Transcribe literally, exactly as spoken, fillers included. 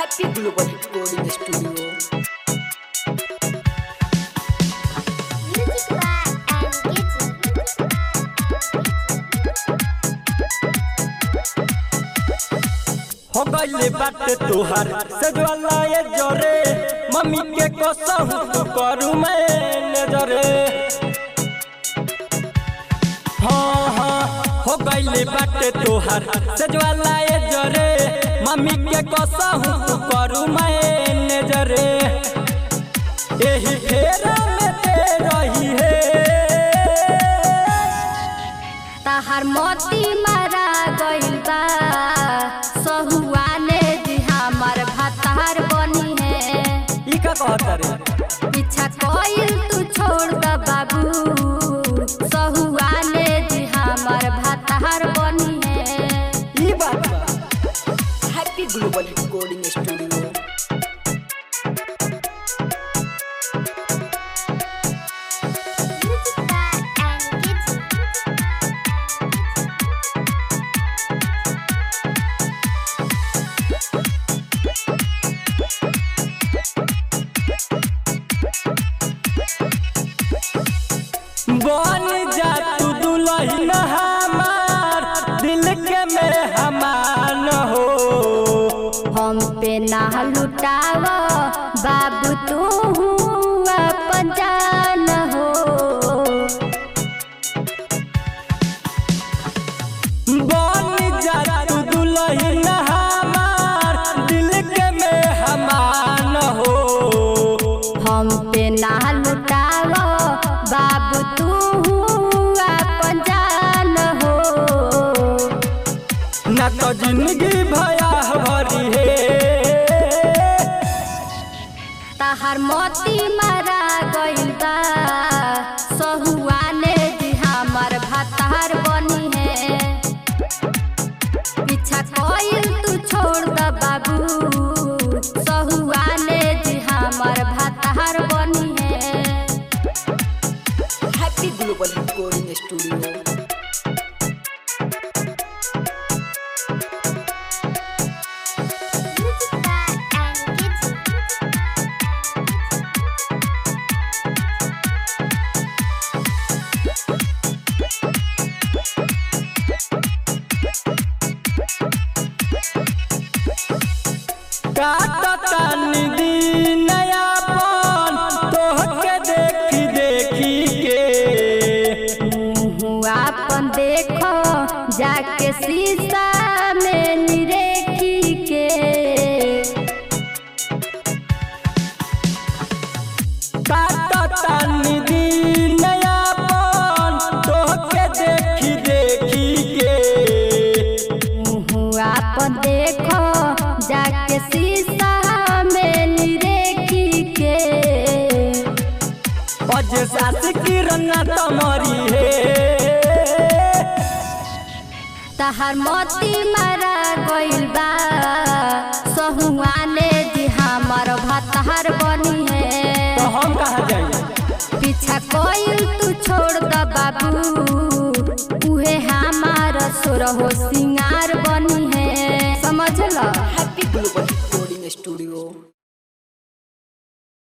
Happy Global Recording Studio. हो गइले बाटे तोहार सजवाला ये जोरे मम्मी के कसहु तू करू मैं जोरे हाँ हाँ हो गइले बाटे तोहार सजवाला ये जोरे मम्मी के कसहु तू करू मैं जोरे एही फेरा में ते रही है ताहार मोती मारा गइल बा सहुआने जी हमर भातार बनी है ई का कहत रे पीछा कोइल तू छोड़ द बाबू सहुआने जी हमर भातार बनी है ई बात बा Happy Global Recording Studio. बन जा तू दुल्हन हमार दिल के में हमान हो हम पे ना लुटाव बाबू तू अपन जान हो बन जा तू दुल्हन हमार दिल के में हमान हो हम पे ना लुटाव बाबू तू अपन जान हो न तो जिंदगी भया भरी है ताहार मोती मारा गइल बा सहुआने जी हमर भातार बनी है पीछा कोइल तू छोड़ द बाबू सहुआने जी हमर भातार बनी है Happy Global Recording Studio. काटता निधि नया पन तोहके देखी देखी के मुँह अपन देखो जाके शीशा में निरेखी के काटता निधि नया पन तोहके देखी देखी के मुँह अपन देखो जाके शीशा में निरेखी के अज सास की रंगा तमरी है ताहार मोती मारा गइल बा सहुआने जी हमर भातार बनी है तो हम कहाँ जाइए पीछा कोइल तू छोड़ द बाबू उहे हमार सुरहो सिंगार बनी है समझ ल Happy Global Recording Studio.